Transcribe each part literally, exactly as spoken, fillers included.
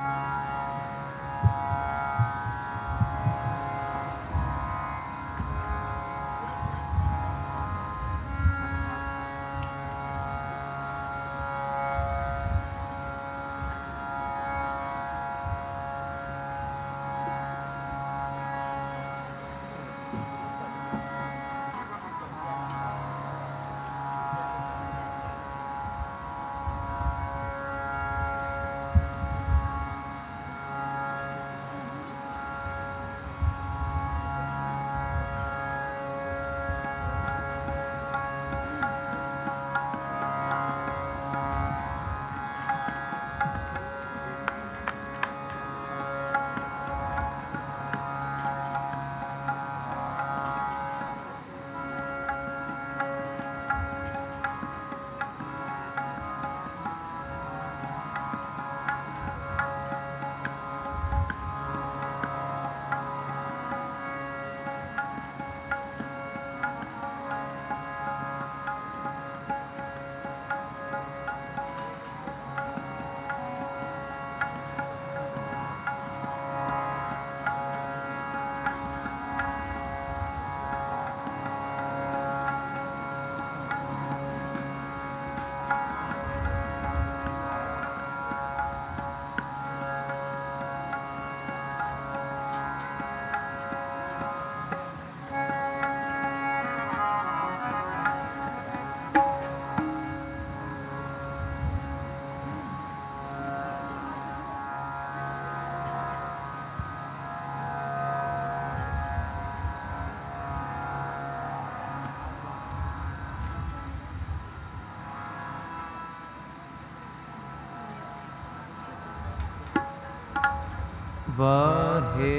वाहे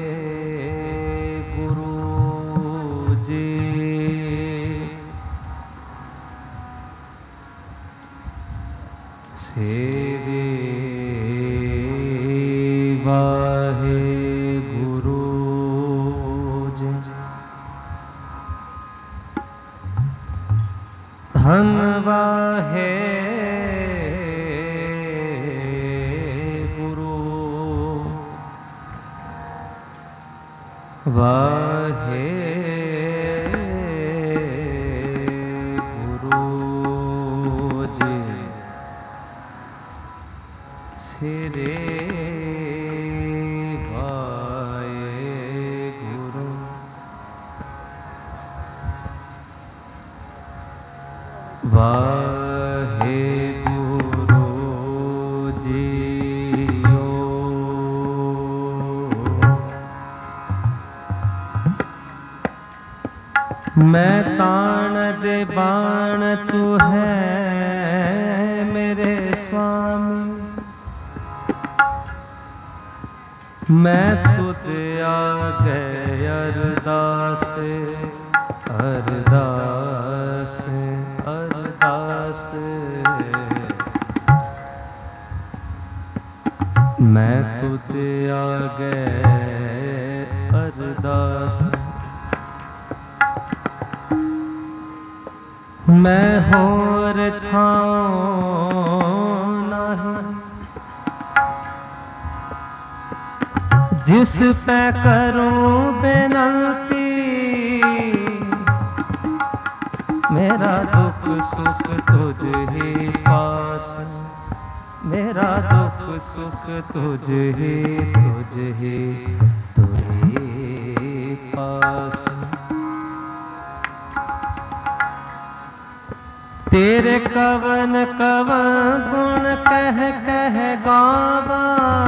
गुरु जी सेवे वाहे गुरु जी धन वाहे वाहे गुरु जी सिरे वाहे गुरु वाहे गुरु जी मैं तान दे बाण तू है मेरे स्वामी, मैं तुझ आगे अरदास अरदास अरदास मैं तुझ आगे अरदास मैं होर थाऊं नहीं जिस पे करूं बेनती, मेरा दुख सुख तुझ ही पास, मेरा दुख सुख तुझ ही तुझ ही तुझ ही पास। तेरे कवन कवन गुण कह कह गावा,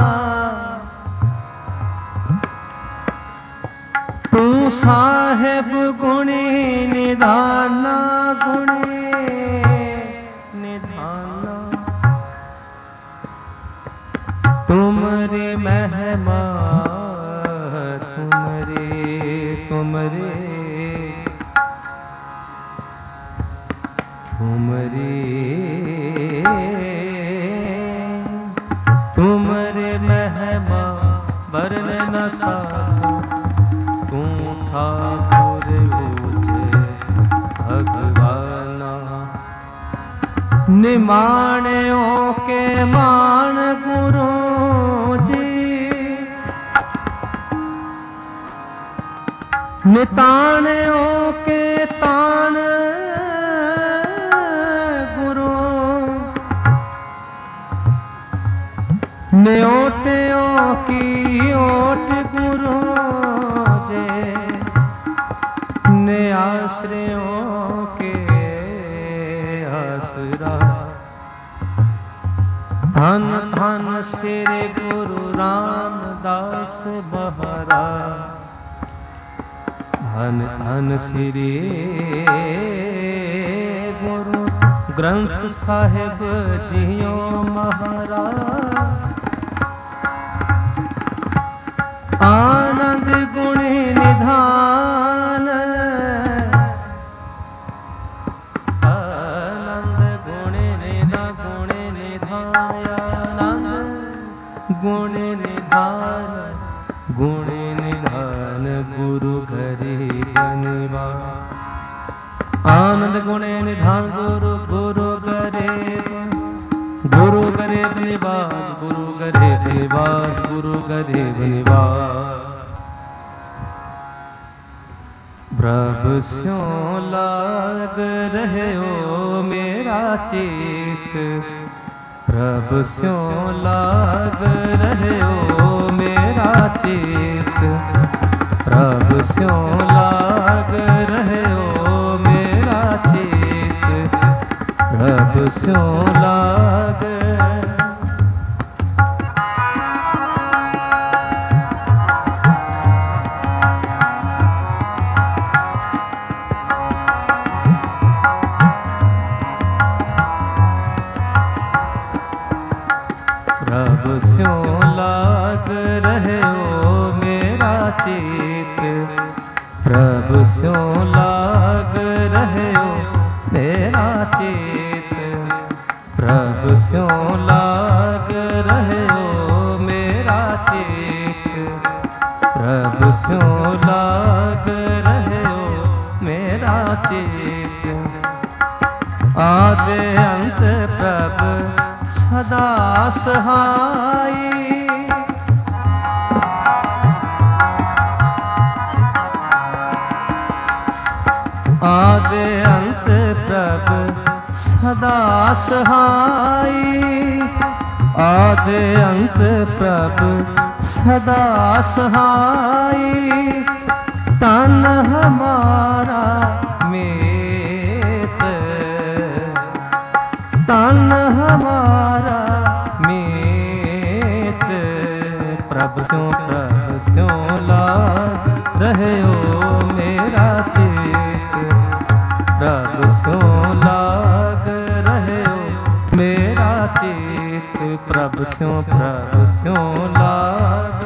तू साहिब गुणी निधाना गुणी निधाना, तुमरी महिमा तुमरी तुमरी तुमरी तुमरे महिमा वर्ण न साको, तू ठाकुर ऊंचे भगवाना। निमाणों के मान गुरु निताण्यो के ताण गुरु, न्योट्यो की ओट गुरु जे, ने आश्रयों के आसरा। धन धन श्री गुरु रामदास बहरा, धन धन श्री गुरु ग्रंथ साहिब जियो महाराज। आनंद गुण निधान, आनंद गुण निधा गुण निधान, आनंद गुण निधान गुण निधान गुरु घरे बनवा। आनंद गुण निधान गुरु गुरु घरे, गुरु घरे बनिवास, गुरु घरे बनिवास, गुरु घरे बनिवास। प्रभु स्यों लाग रहे हो मेरा चित, प्रभु स्यों लाग रहे हो मेरा चित, प्रभु स्यों लाग रहे हो मेरा चित, प्रभु स्यों लाग। प्रभु स्यों लाग रहे हो मेरा चित, प्रभु स्यों लाग रहे हो मेरा चित, प्रभु स्यों लाग रहे हो मेरा चित, प्रभु स्यों लाग रहे हो मेरा चित। आदि अंत प्रभु सदा सहाई, आदि अंत प्रभु सदा सहाई, आदि अंत प्रभु सदा सहाई। तन हमारा मेत, तन हमारा मेत, प्रभु स्यों प्रभु स्यों लाग रहे हो मेरा चित, प्रभु स्यों लाग रहे हो मेरा चित, प्रभु स्यों प्रभु स्यों लाग।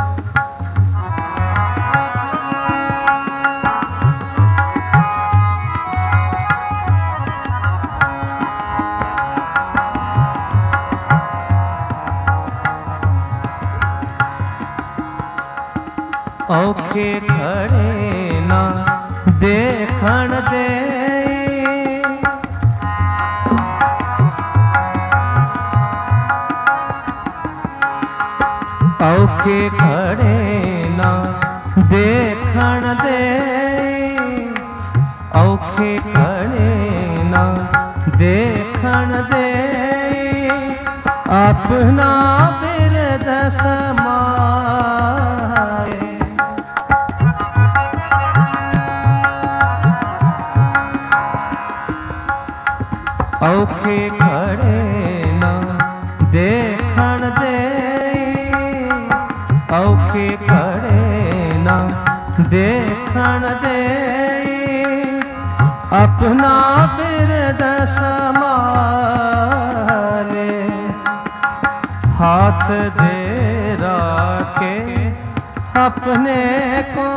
औखे खड़े ना देखण दे, औखे खड़े ना देखण दे, औखे खड़े ना देखण दे। अपना बिरद समाए, औखे खड़े ना देखण दे, औखे खड़े ना देखण दे। अपना बिरद समाले, हाथ दे राखे अपने को,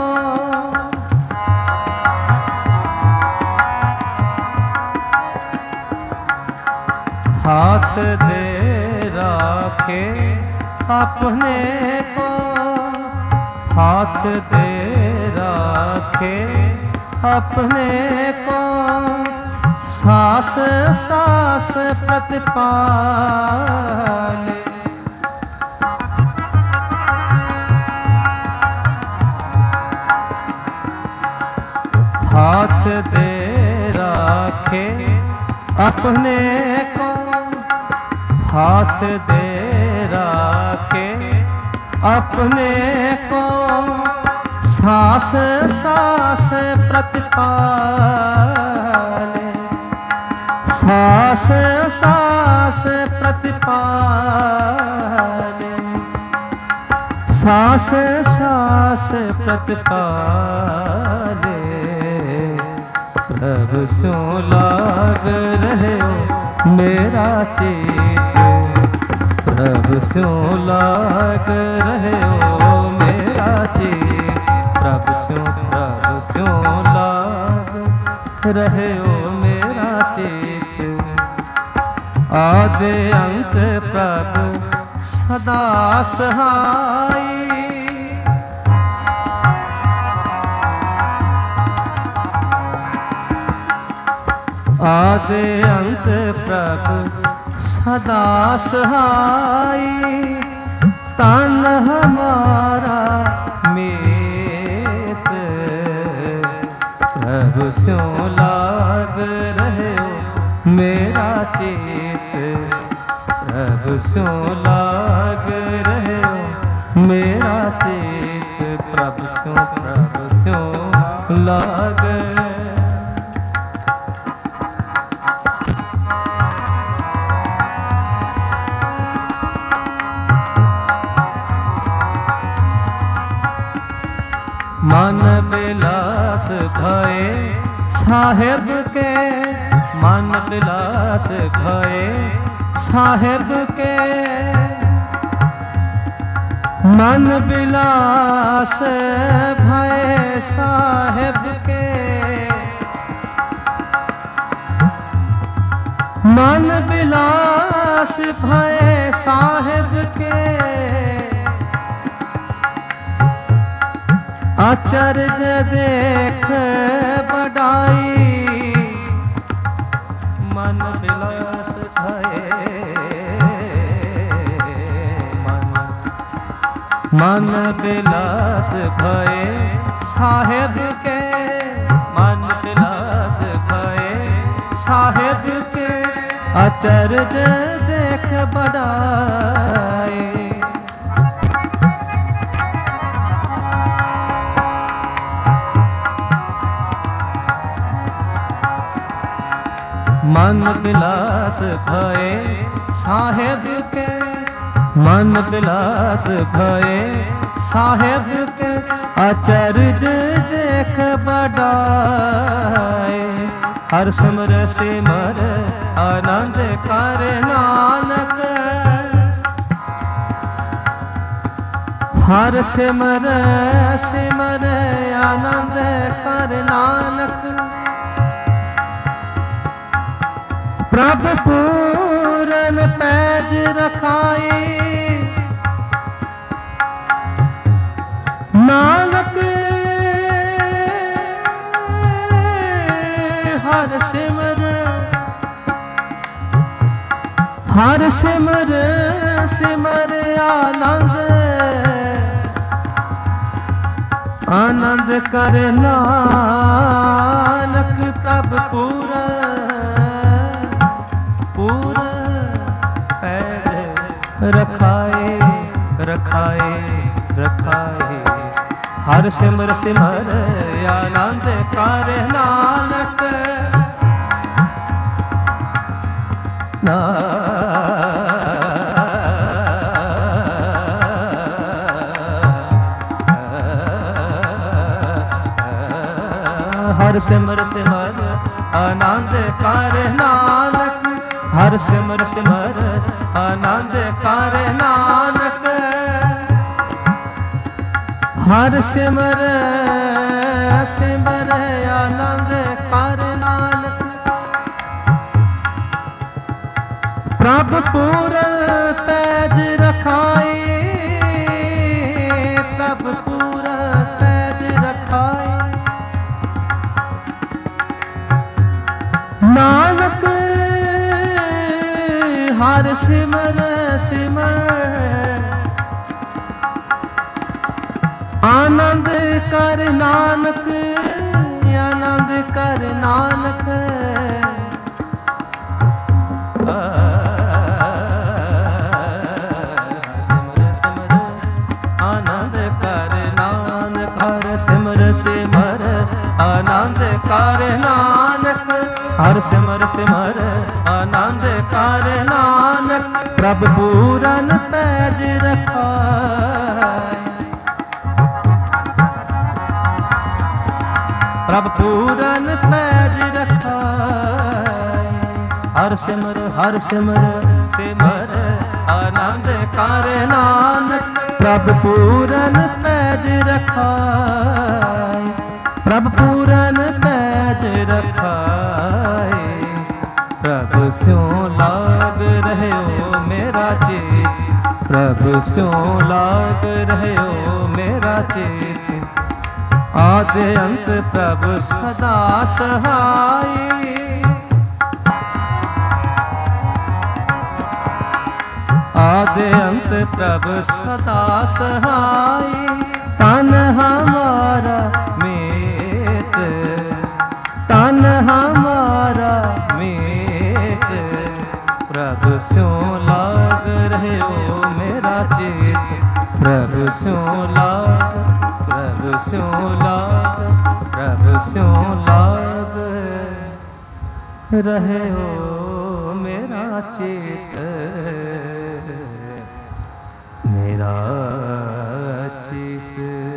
हाथ दे राखे अपने को, हाथ दे राखे अपने को। सांस सांस प्रतिपाले, हाथ दे राखे अपने को, हाथ दे राखे अपने को, सांस सांस प्रतिपाले, सांस सांस प्रतिपाले, सांस सांस प्रतिपाले। प्रभु स्यों लाग रहे हो मेरा चित्त, प्रभु स्यों लाग रहे हो मेरा चित्त, प्रभु स्यों प्रभु स्यों लाग रहे हो मेरा चित्त। आदि अंत प्रभु सदा सहाय, आदि अंत प्रभु सदा सहाय। तन हमारा मीत, प्रभु स्यों लाग रहे हो मेरा चित्त, प्रभु स्यों लाग रहे हो मेरा चित्त, प्रभु स्यों प्रभु स्यों लाग। मन बिलास भये साहेब के, मन बिलास भये साहेब के, मन बिलास भये साहेब के, मन बिलास भये साहेब के। आचर्य देख बढ़ाई, मन बिलास भये मन, मन बिलास भये साहेब के, मन बिलास भये साहेब के। आचर्य देख बढ़ाई, मन बिलास भये साहेब के, मन बिलास भये साहेब के। आचर्य देख बढ़ाए, हर सिमर सिमर आनंद कर नानक, हर सिमर सिमर आनंद कर नानक। प्रभु पूरन पैज रखाई, नानक हर सिमर हर सिमर सिमर आनंद आनंद कर नानक। प्रभु पूरा पूरा पैर रखाए रखाए रखाए, हर सिमर सिमर आनंद कर नानक। ना हर सिमर सिमर आनंद कर नानक, हर सिमर सिमर आनंद कर नानक। हर सिमर सिमर आनंद कर नानक। प्रभु पूरन पैज रखाई, प्रभु पूरन पैज रखाई, नानक हर सिमर सिमर आनंद कर नानक, आनंद कर नानक सिमर आनंद कर नानक हर सिमर सिमर आनंद कर नानक प्रभु पूरन पैज रखाय प्रभु पूरन पैज रखाय हर सिमर हर सिमर सिमर आनंद कर नानक प्रभु पूरन पैज रखाय प्रभु पूरन पैज रखाय प्रभु स्यों लाग रहे हो मेरा चित प्रभु स्यों लाग रहे हो मेरा चित आदि अंत प्रभु सदा सहाय आदि अंत प्रभु सदा सहाय तन हमारा मीत तन हमारा मीत प्रभु स्यों लाग रहे हो मेरा चित प्रभु स्यों लाग प्रभु स्यों लाग प्रभु स्यों लाग रहे हो मेरा चित मेरा चित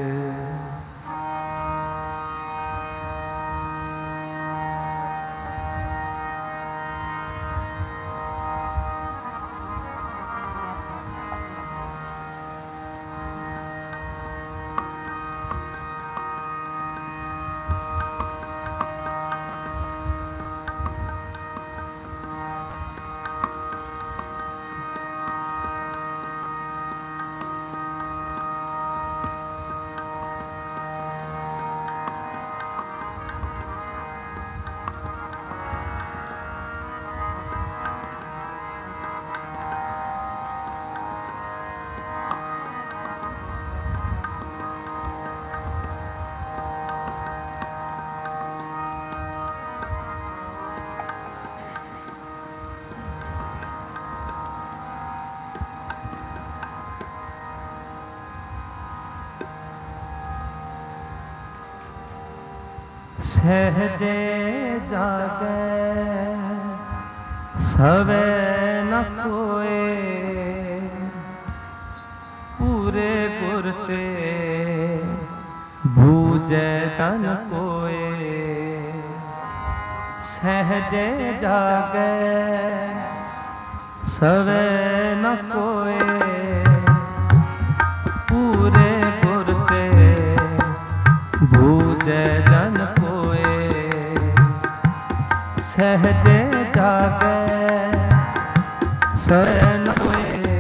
सहजे जागे सवे न कोए पूरे गुर ते बूझे तन कोए सहजे जागे सवे न कोए पूरे गुर ते बूझे जन सहजे जागे सैन कोए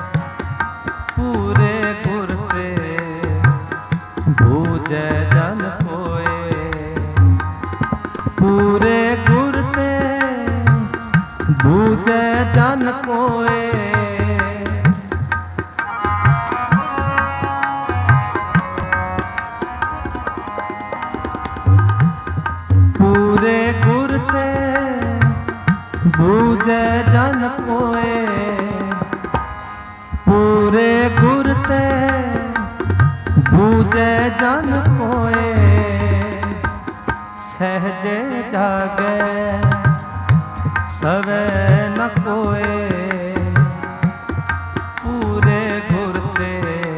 पूरे गुर ते बूझे जन कोए पूरे गुर ते बूझे जन कोए पूरे गुर ते बूझे जन कोए पूरे गुर ते बूझे जन कोए सहजे जागे सवे न कोए पूरे गुर ते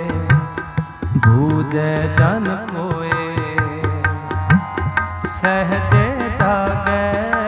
बूझे जन कोए सहजे जागे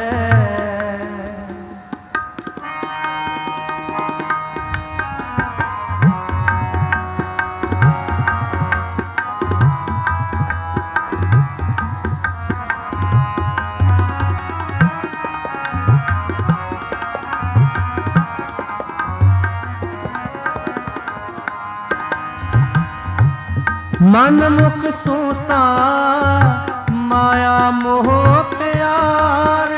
मन मुख सूता माया मोह प्यार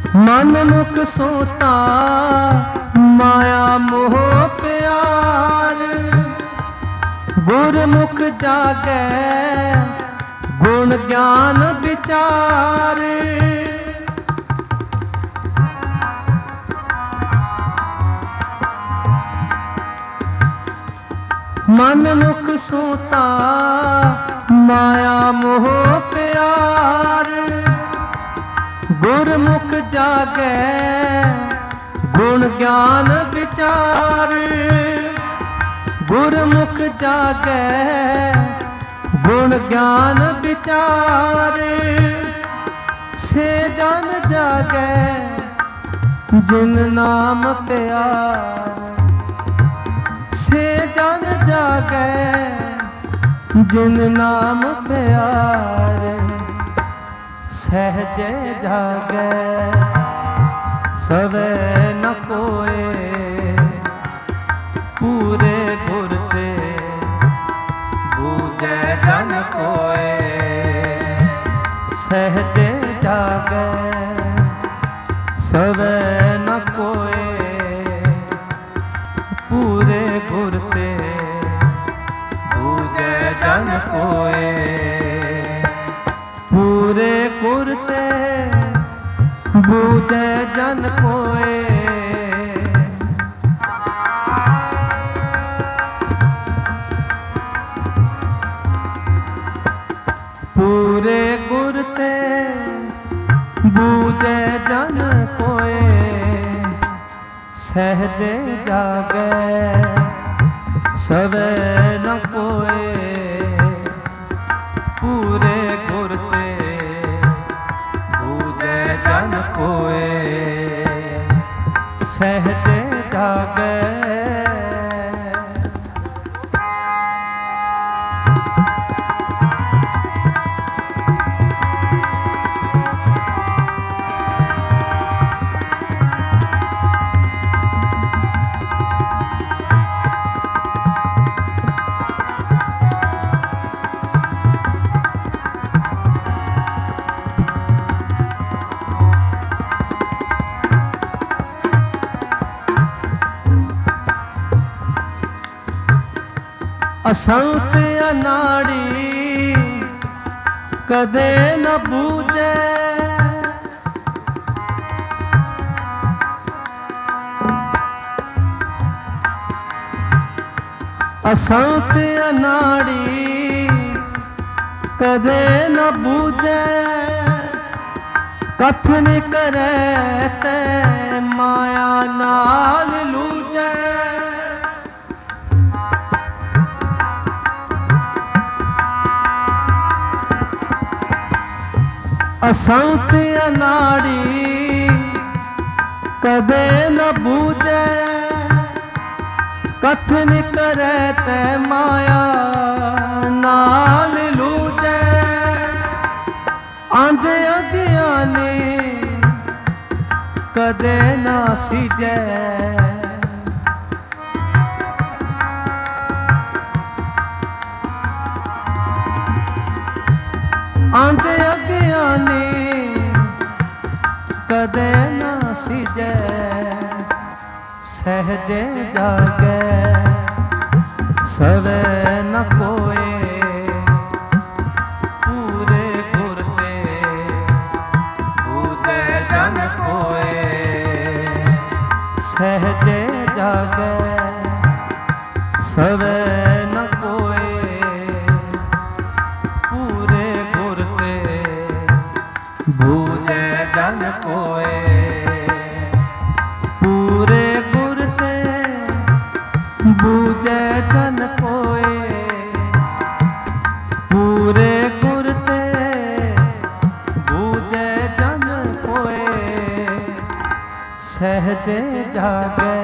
मन मुख सूता माया मोह प्यार गुरमुख जागे गुण ज्ञान विचार, मन मुख सूता माया मोह प्यार। गुरमुख जागे गुण ज्ञान विचार, गुरमुख जागे गुण ज्ञान विचार। से जन जागे जिन नाम प्यार, से जन जागे जिन नाम प्यार। सहजे जागे सवे न कोय, पूरे गुर ते बूझे जन कोय। सहजे जागे सवे न कोय, पूरे गुर ते बूझे जन कोय। पूरे गुर ते बूझे जन कोय। पूरे गुर ते बूझे जन कोय। सहजे जागे सवे न कोय, पूरे गुर ते बूझे जन कोय। सहजे जागे असंत अनाड़ी कदे न बूझे। असंत अनाड़ी कदे न बूझे। कथन करे ते माया नाल लूझे। असंत अनाड़ी कदे न बूझे। कथन करे ते माया नाल लूझे। आंधे अज्ञानी कदे न सीजे। आंधे अज्ञानी कदे न सीजे। सहजे जागे सवे न कोय, पूरे गुर ते बूझे जन कोय। सहजे जागे सवे न कोय, पूरे गुर ते बूझे जन कोय। पूरे गुर ते बूझे जन कोय। पूरे गुर ते बूझे जन कोय। सहजे जागे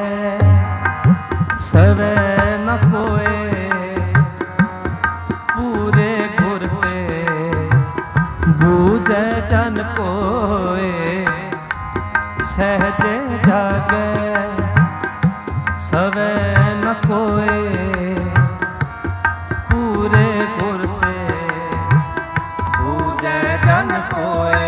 सवे न कोय, पूरे गुर ते बूझे जन कोय। सहजे जागे सवे न कोय, पूरे गुर ते बूझे जन कोय।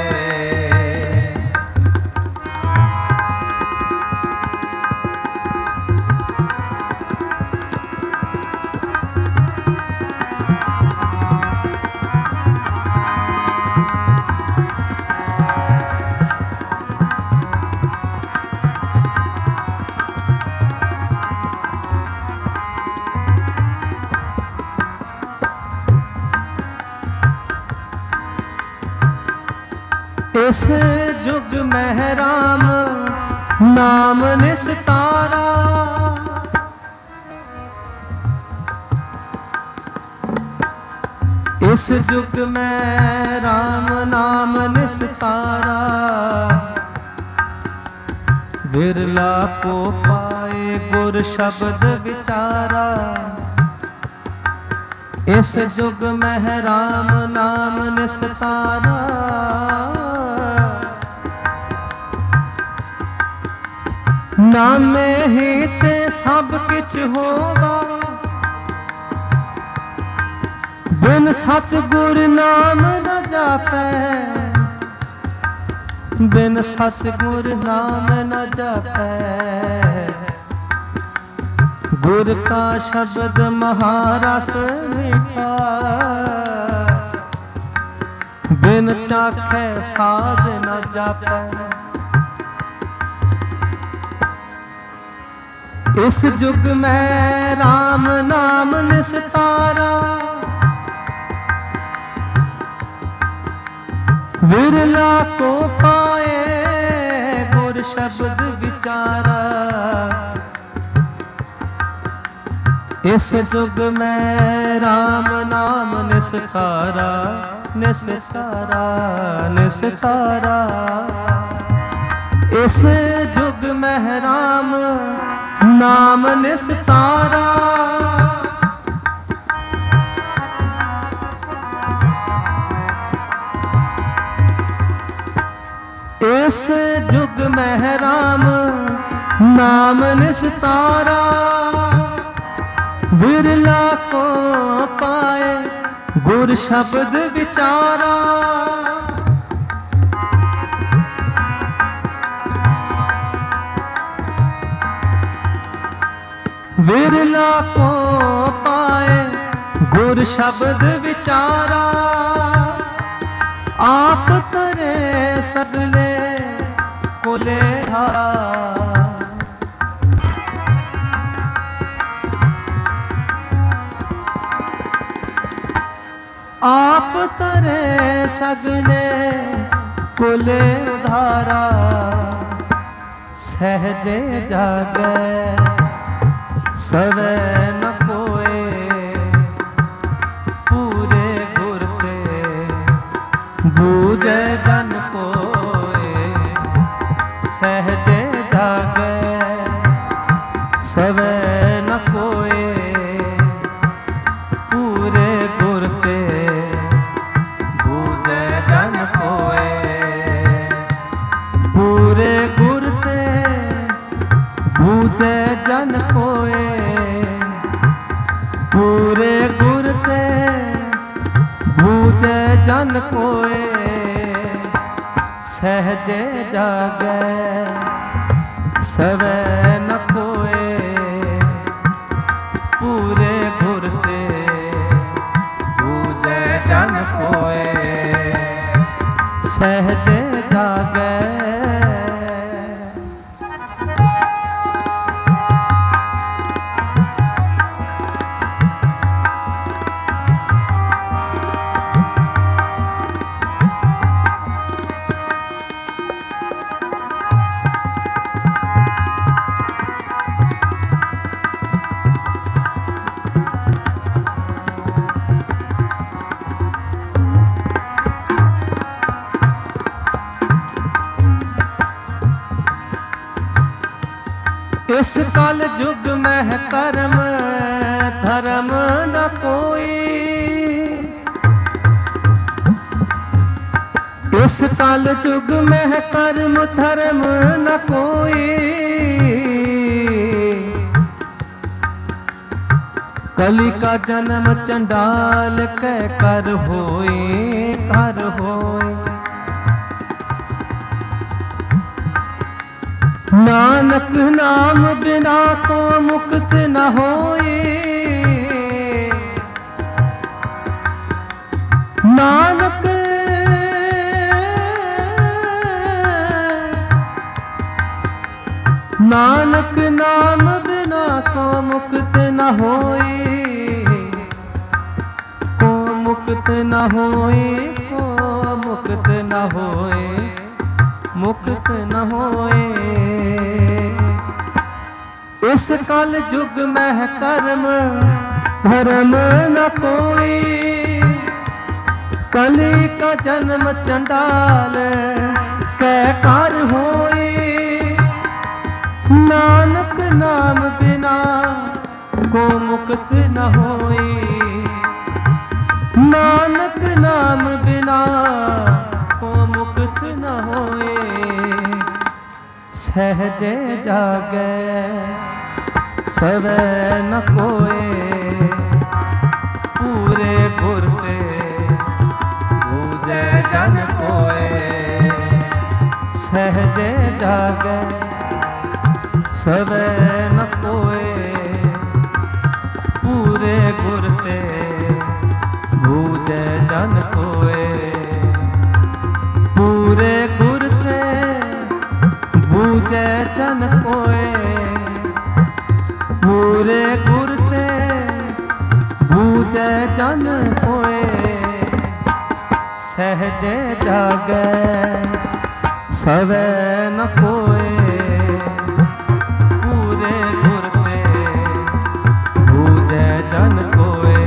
इस जुग में राम नाम निस्तारा, इस जुग में राम नाम निस्तारा, बिरला को पाए गुर शब्द विचारा। इस जुग में राम नाम निस्तारा, नामे ही ते सब किछ होगा, बिन सतगुर नाम न जापै, बिन सतगुर नाम न जापै। गुर का शब्द महारस मीठा, बिन चाखै साध न जापै। इस जुग में राम नाम निस्तारा, विरला को पाए गुर शब्द विचारा। इस जुग में राम नाम निस्तारा, निस्तारा निस्तारा। इस जुग में राम नाम निस्तारा, इस जुग में राम नाम निस्तारा, बिरला को पाए गुर शब्द विचारा। बिरला को पाए गुर शब्द विचारा, आप तरे सगले कोले हारा। आप तरे सगले कुले उधारा, सहजे जागे सवे न कोए, पूरे गुर ते बूझे गन कोए। सहजे जागे सवे न कोए, पूरे गुर ते बूझे गन कोए। पूरे गुर ते बूझे जन कोए, पूरे गुर ते बूझे जन कोए। सहजे जागे सवे न कोए, पूरे गुर ते बूझे जन कोए। सहजे जागे इस कल जुग में कर्म धर्म न कोई। इस कल जुग में कर्म धर्म न कोई। कली का जन्म चंडाल के कर होए, कर होए। नानक नाम बिना को मुक्त न होए। नानक नानक नाम बिना को मुक्त न होए। को मुक्त न होए, को मुक्त न होए। मुक्त न होए। इस कल युग में कर्म धर्म न कोई, कली का जन्म चंडाल कै कार होए। नानक नाम बिना को मुक्त न होए, नानक नाम बिना को मुक्त न होए। सहजे जागे सवै न कोए, पूरे गुर ते बूझे जन कोए। सहजे जागे सवै न कोए, पूरे गुर ते बूझे जन कोए। पूरे गुर ते बूझे जन कोए, पूरे गुर ते बूझे जन कोए। सहजे जागे सवै न कोए, पूरे गुर ते बूझे जन कोए।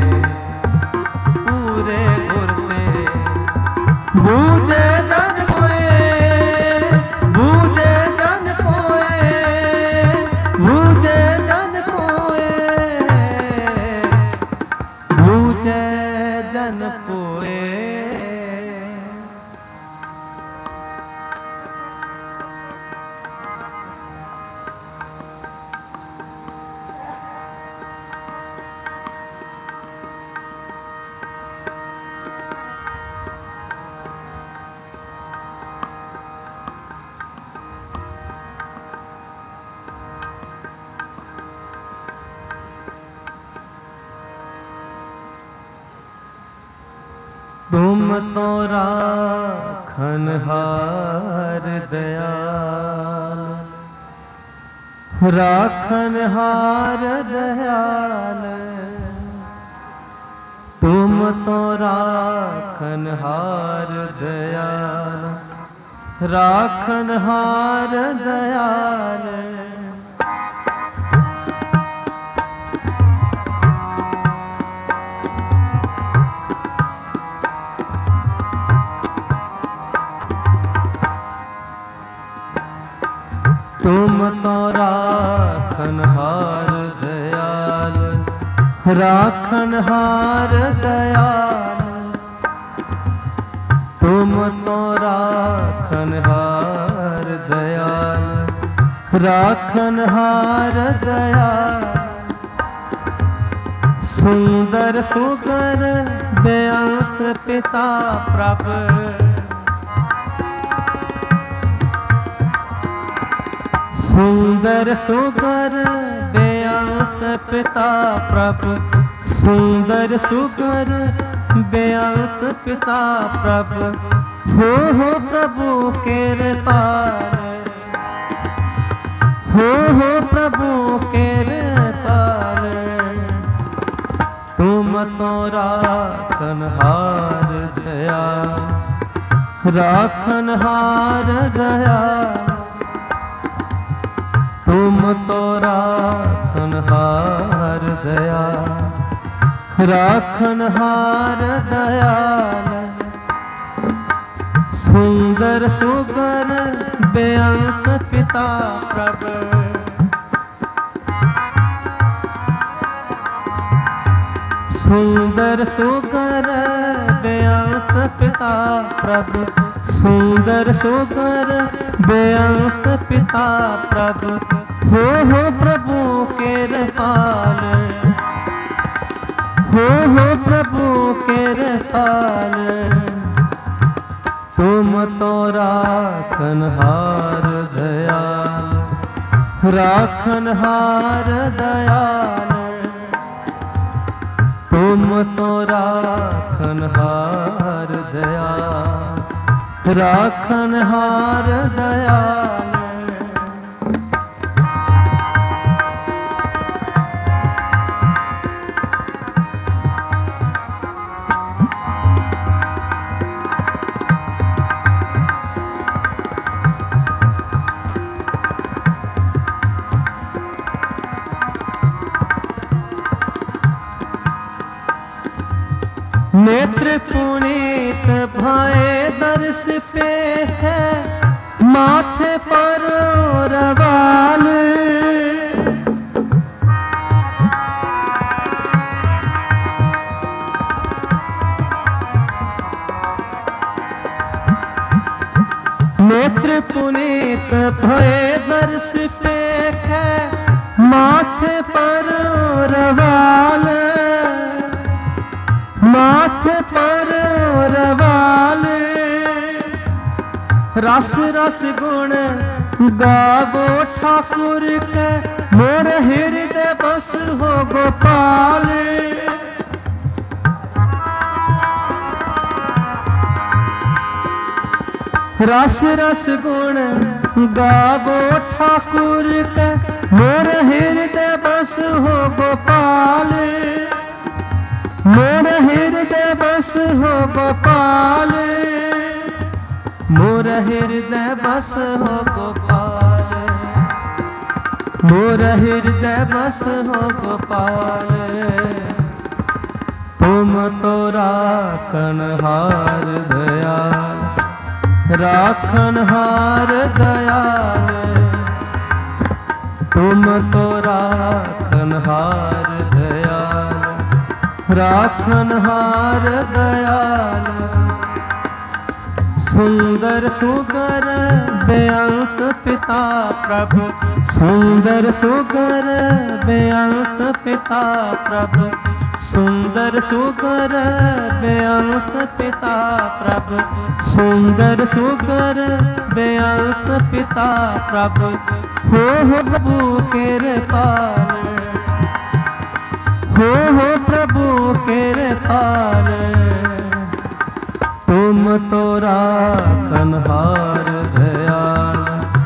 पूरे गुर ते बूझे जन कोए, बूझे जन कोए, बूझे जन कोए, बूझे जन कोए। तुम तो राखनहार दयाल, राखनहार दयाल। तुम तो राखनहार दयाल, राखनहार दयाल। तुम तो राखनहार दयाल, राखनहार दयाल। तुम तो राखनहार दयाल, राखनहार दयाल। सुंदर सुगर बेअंत पिता प्रभु, सुंदर सुगर बेअंत पिता प्रभु, सुंदर सुगर बेअंत पिता प्रभु। हो हो प्रभु केरे पार, हो हो प्रभु केरे पार। तुम तो राखनहार दयाल, राखनहार दयाल। तुम तो राखनहार दयाल, राखनहार दयाल। सुंदर सुगर बेअंत पिता प्रभु, सुंदर सुगर बेअंत पिता प्रभु, सुंदर सुगर बेअंत पिता प्रभु। हो हो प्रभु केरे पाल, हो हो प्रभु केरे पाल। तुम तो राखनहार दयाल, राखनहार दयाल। तुम तो राखनहार दयाल, राखनहार दयाल। नेत्र पुनीत भये दर्श पे है माथे पर रवाल। नेत्र पुनीत भये दर्श पे है माथे पर रवाल। माथे पर रवाल। रस रस गुण गावो ठाकुर के मोर हृदय बस हो गोपाल। रस रस गुण गावो ठाकुर के मोर हृदय बस हो गोपाल। मोर हृदय बस हो गोपाल। मोर हृदय बस हो गोपाल। मोर हृदय बस हो गोपाल। तुम तो राखनहार दयाल। राखनहार दयाल। तुम तो राखनहार दयाल। राखनहार दयाल। सुंदर सुगर बेअंत पिता प्रभु। सुंदर सुगर बेअंत पिता प्रभु। सुंदर सुगर बेअंत पिता प्रभु। सुंदर सुगर बेअंत पिता प्रभु। हो हो प्रभु कृपाल। हो हो प्रभु कृपाल। तुम तो राखनहार दयाल।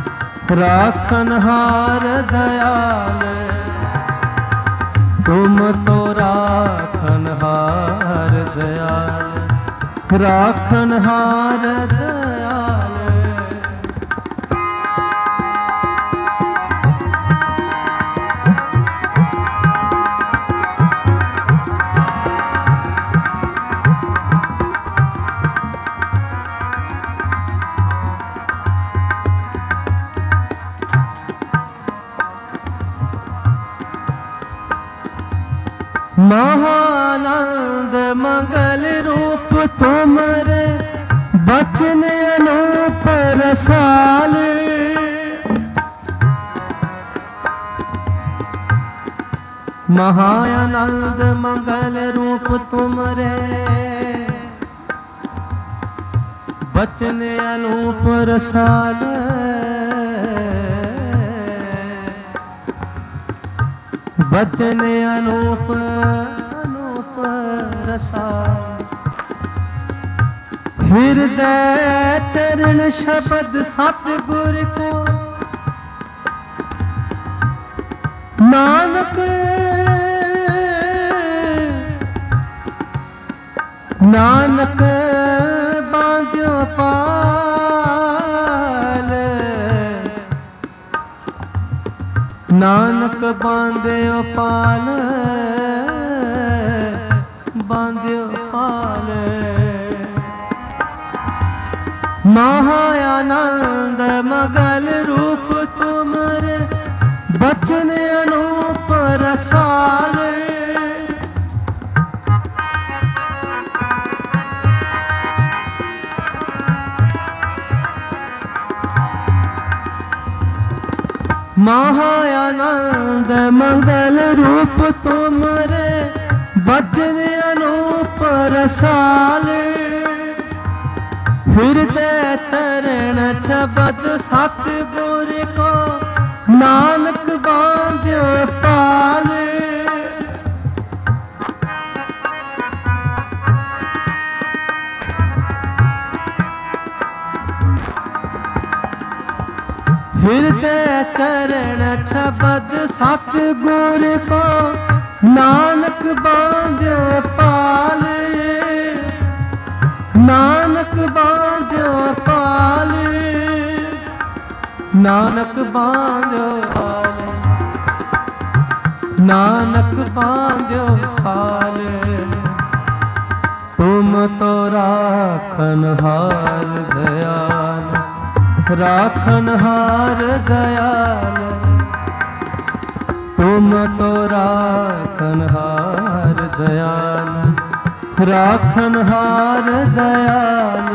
राखनहार दयाल। तुम तो राखनहार दयाल। राखनहार दयाल। महानंद मंगल रूप तुमरे बचन अनूप रसाल। महानंद मंगल रूप तुमरे बचन अनूप रसाल। बचन अनूप अनूप रसाल। हृदय चरण शब्द सतगुर को नानक नानक बांध्यो पाल। नानक बांध्यो पाल। बांध्यो पाल। महाआनंद मगल रूप तुमरे बचन अनूप रसाल। महाआनंद मंगल रूप तुमरे बचन अनूप रसाल। हृदय चरण शब्द सतगुर को नानक बांध्यो पाल। हृदय चरण शब्द सतगुर को नानक बांध्यो पाल। नानक बांध्यो पाल। नानक बांध्यो पाल। नानक बांध्यो पाल। तो राखनहार दयाल, राखनहार दयाल, तुम तो राखनहार दयाल, राखनहार दयाल।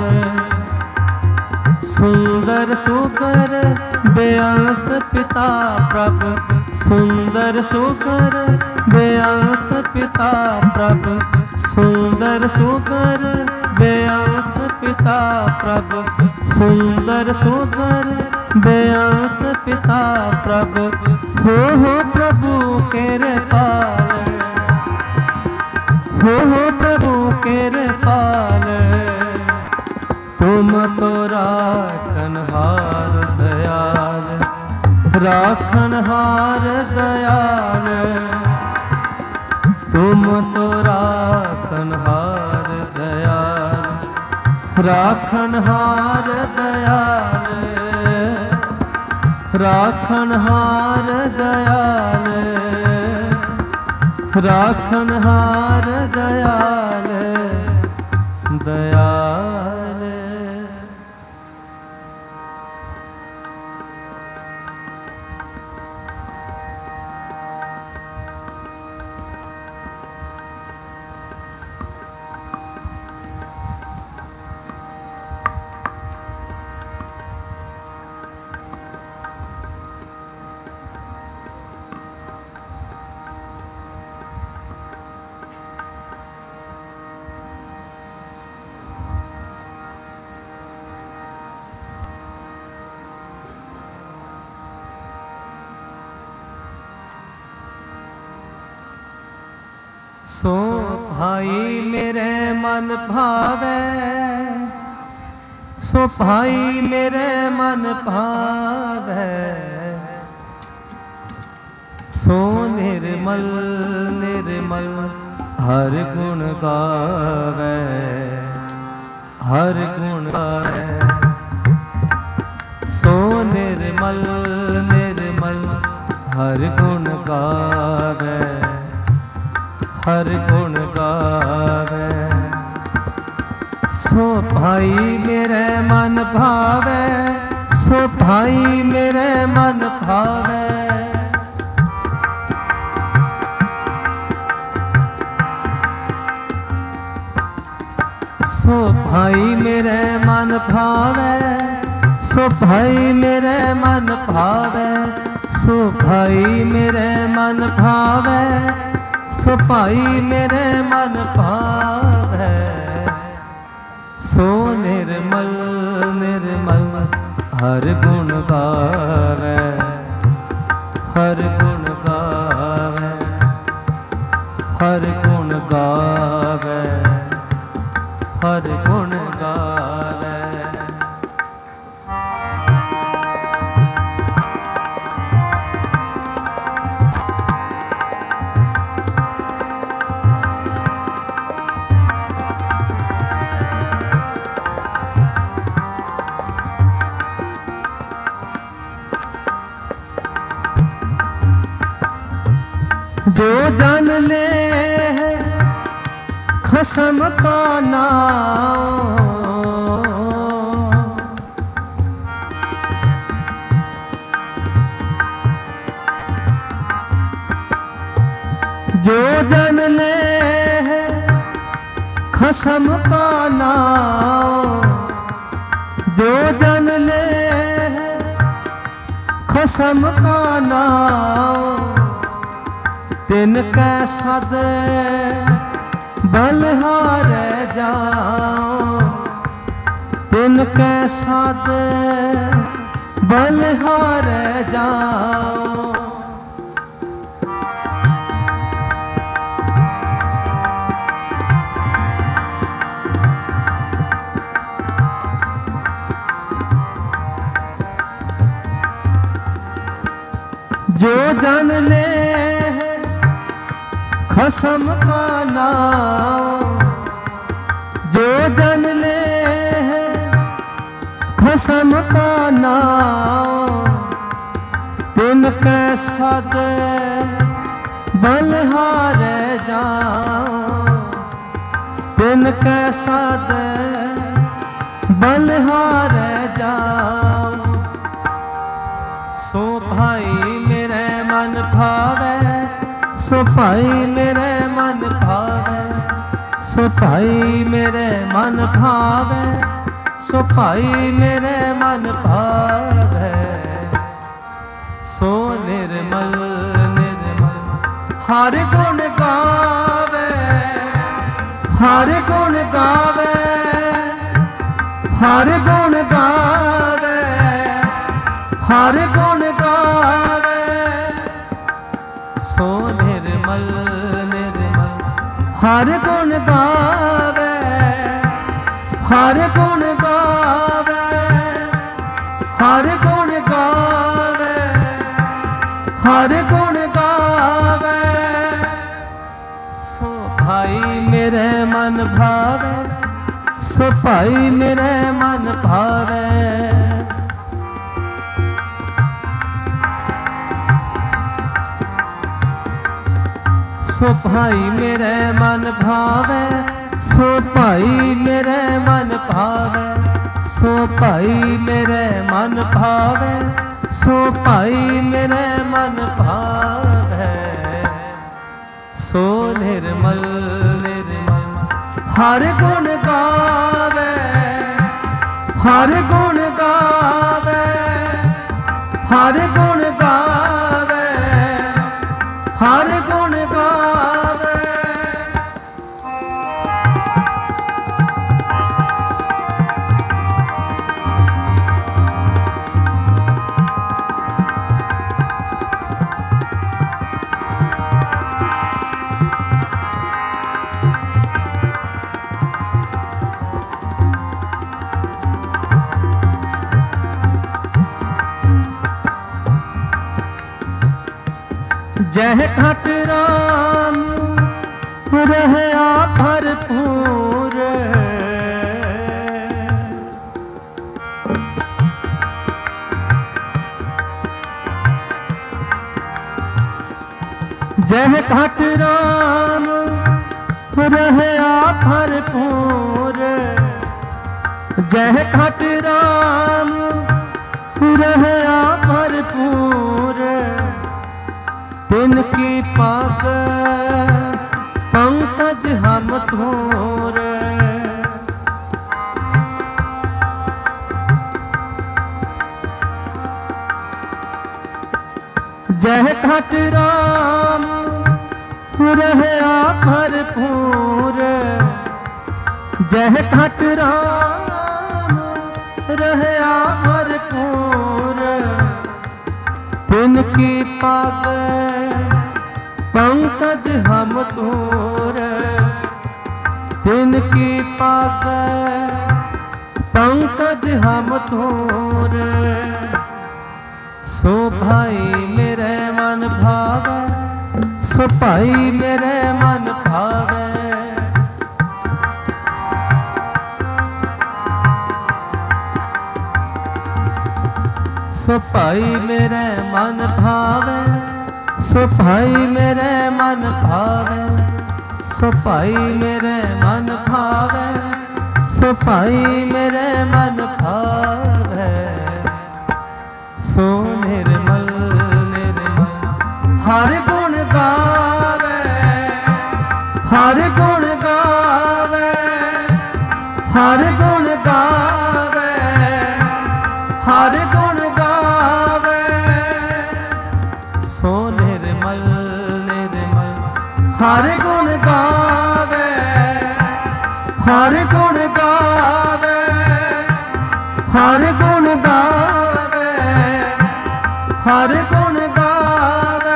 सुंदर सुकर बेअंत पिता प्रभु, सुंदर सुकर बेअंत पिता प्रभु, सुंदर सुकर बेअंत पिता प्रभु, सुंदर सुकर बेअंत पिता प्रभु। हो हो प्रभु केरे पाल, हो हो प्रभु केरे पाल, तुम तो राखनहार दयाल, राखनहार दयाल, तुम तो राखनहार दयाल, राखनहार दयाल, राखनहार दयाल, राखनहार दयाल, दयाल। सो भाई मेरे मन भावे, सो भाई मेरे मन भावे, सो निर्मल निर्मल हर गुण गावे, हर गुण गावे, सो निर्मल निर्मल हर गुण गावे, हर गुण गावे। सो भाई मेरे मन भावे, सो भाई मेरे मन भावे, सो भाई मेरे मन भावे, सो भाई मेरे मन भावे, सो भाई मेरे मन भावे, सो भाई मेरे मन भावे, सो निर्मल निर्मल हर गुण गावे, हर गुण गावे, हर गुण गावे, हर गुण गावे। जो जन ले खसम का नाम, जो जन ले खसम का नाम, जो जन ले खसम का नाम, तिनकै सद बलिहारे जाओ, तिनकै सद बलिहारे जाओ। जो जन ले खसम का नाम, जो जन ले खसम का नाम, तिनकै सद बलिहारे जाओ, तिन कैसा दे बलिहारे जाओ। सो भाई मेरे मन भावे, सो भाई मेरे मन भावे, सो भाई मेरे मन भावे, सो भाई मेरे मन भावे। सो निर्मल निर्मल हर गुण गावे, हर गुण गावे, हर गुण गावे, हर गुण गावे। सो निर्मल निर्मल हर गुण गावे, हर गुण गावे, हर गुण गावे, हर गुण गावे। सो भाई मेरे मन भावे, सो भाई मेरे मन भावे। सो भाई मेरे मन भावे, सो भाई मेरे मन भावे, सो भाई मेरे मन भावे, सो भाई मेरे मन भावे। सो निर्मल निर्मल हर गुण गावे, हर गुण गावे, हर गुण गावे, हर गुण गावे। जह घट राम रहया भरपूर, जह घट राम रहया भरपूर, जह घट राम रहया भरपूर। तिनकी पाग पंकज हम धूर, जह घट राम रहया भरपूर, जह घट राम रहया भरपूर। तिनकी पाग पंकज हम धूर, तिनकी पाग पंकज हम धूर। सो भाई मेरे मन भावे, सो भाई मेरे मन भावे। सो भाई मेरे मन भावे, सो भाई मेरे मन भावे, सो भाई मेरे मन भावे, सो भाई मेरे मन भावे। सो निर्मल निर्मल हर गुण गावे, हर गुण गावे, हर गुण गावे, हर गुण गावे। सो निर्मल निर्मल हर गुण गावे, हर गुण गावे, हर गुण गावे, हर गुण गावे।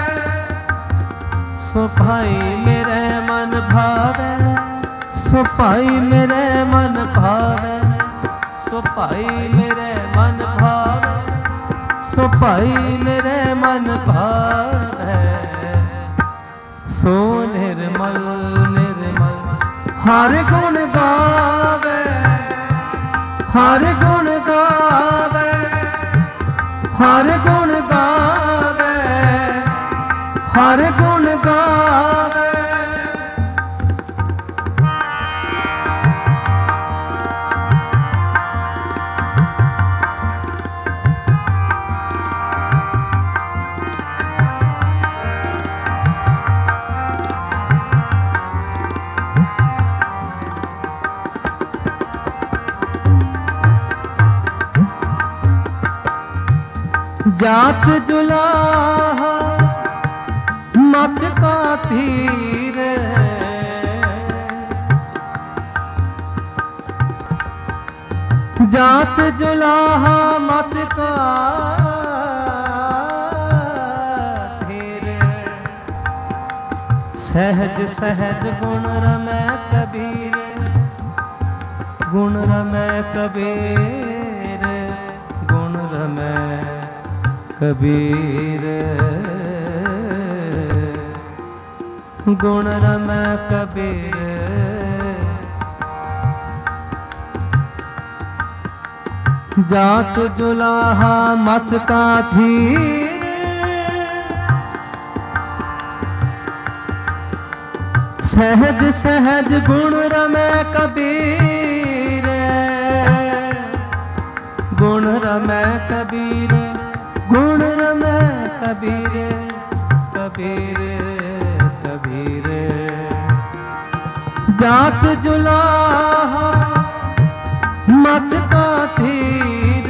सो भाई मेरे मन भावे, सो भाई मेरे मन भावे, सो भाई मेरे मन भावे, सो भाई मेरे मन भावे। सो निर्मल निर्मल हर गुण गावे, हर गुण गावे, हर गुण गावे, हर गुण गावे। जात जुलाहा मत का धीर, जात जुलाहा मत का धीर, सहज सहज गुण रमै कबीर, गुण रमै कबीर, गुण रमै कबीर, गुण रमै कबीर। जात जुलाहा मत का धीर, सहज सहज गुण रमै कबीर, गुण रमै कबीर, गुण रमै कबीर, कबीर कबीर। जात जुलाहा मत का धीर,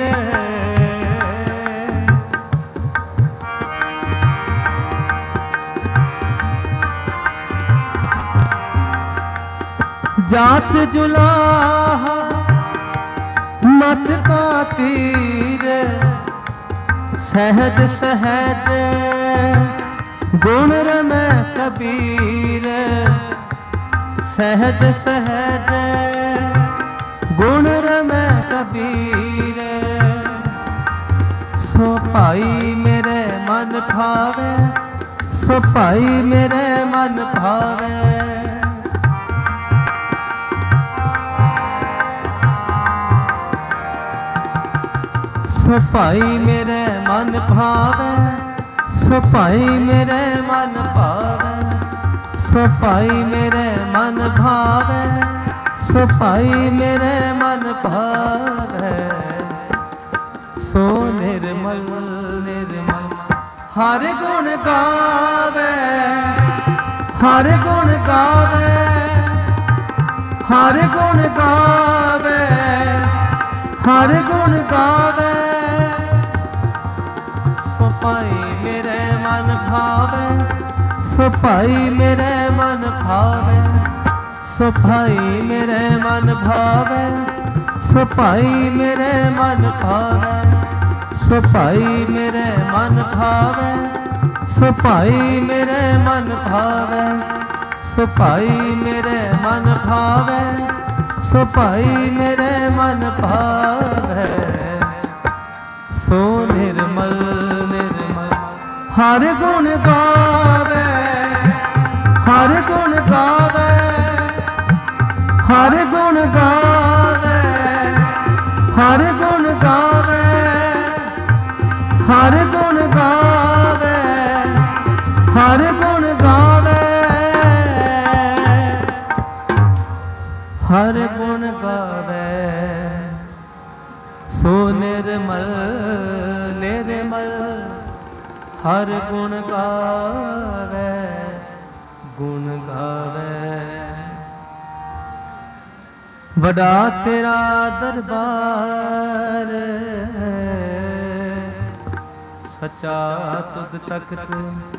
जात जुलाहा मत का तीर, सहज सहज गुण रमै कबीर, सहज सहज गुण रमै कबीर। सो भाई मेरे मन भावे, सो भाई मेरे मन भावे, सो भाई मेरे मन भावे, सो भाई मेरे मन भावे, सो भाई मेरे मन भावे, सो भाई मेरे मन भावे। सो निर्मल निर्मल हर गुण गावे, हर गुण गावे, हर गुण गावे, हर गुण गावे। सो भाई मेरे मन भावे, सो भाई मेरे मन भावे, सो भाई मेरे मन भावे, सो भाई मेरे मन भावे, सो भाई मेरे मन भावे, सो भाई मेरे मन भावे, सो भाई मेरे मन भावे, सो भाई मेरे मन भावे। सो निर्मल निर्मल हर गुण गावे, हर गुण गावे, हर गुण गावे, हर गुण गावे, हर गुण गावे, हर गुण गावे, हर गुण गावे। सो निर्मल निर्मल हर गुण गावे, गुण गावे। बड़ा तेरा दरबार, सच्चा तुद तख्त,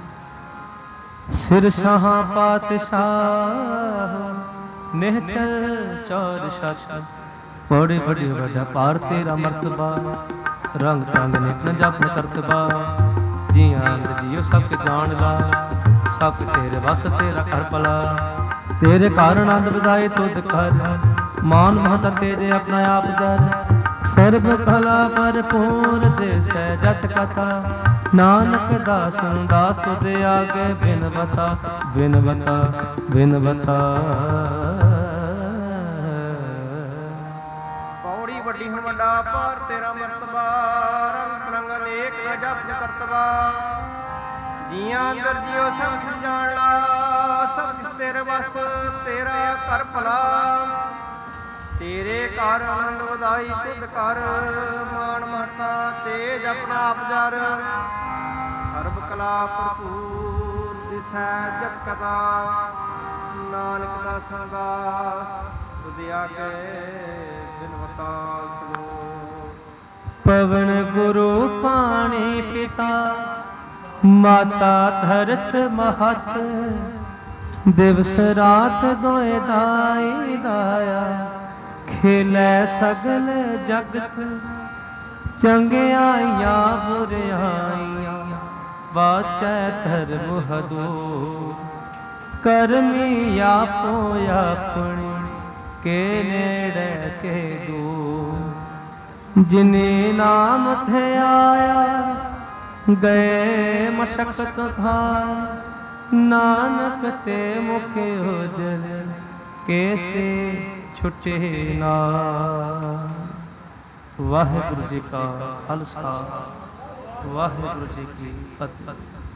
सिर शाह पातशाह, निहचल चौर शत। बड़े बड़े बड़ा पार तेरा मर्तबा, रंग रंग नित न जप करतबा। जियां जियो सब जान ला, सब तेरे वस तेरा कर भला। तेरे कारण आनंद बधाए तुद कर, मान महत तेरे अपना आप जर। सर्ब कला भरपूर देसै जत कथा, नानक दासन दास तुझे आगे बिन बता, बिन बता, बिन बता। पौड़ी बड़ी हुण वड्डा पार तेरा मर्तबा, रंग रंग अनेक न जप करतबा। जियां अंदर जियो सब किछ जान ला, सब किछ तेरे बस तेरा कर भला। तेरे कर आनंद वधाई तुद कर, मान महता तेज अपना आप जर। सर्ब कला भरपूर दिसै जत कथा, नानक दासां दास तुझ आगे बिन बता। पवन गुरु पाण प्राणी पिता माता धरत महत दिवस रात दोए दाई दाया खेलै सगल जगत चंगियाइयां बुरियाइयां वाचै धर्म हदूर करमी आपो अपनी के नेड़े के दूर जिने नाम थे आया गए मशक्कत धार नानक ते मुख उजल केते छुटे ना। वाहिगुरु जी का खालसा वाहिगुरु जी की फतेह।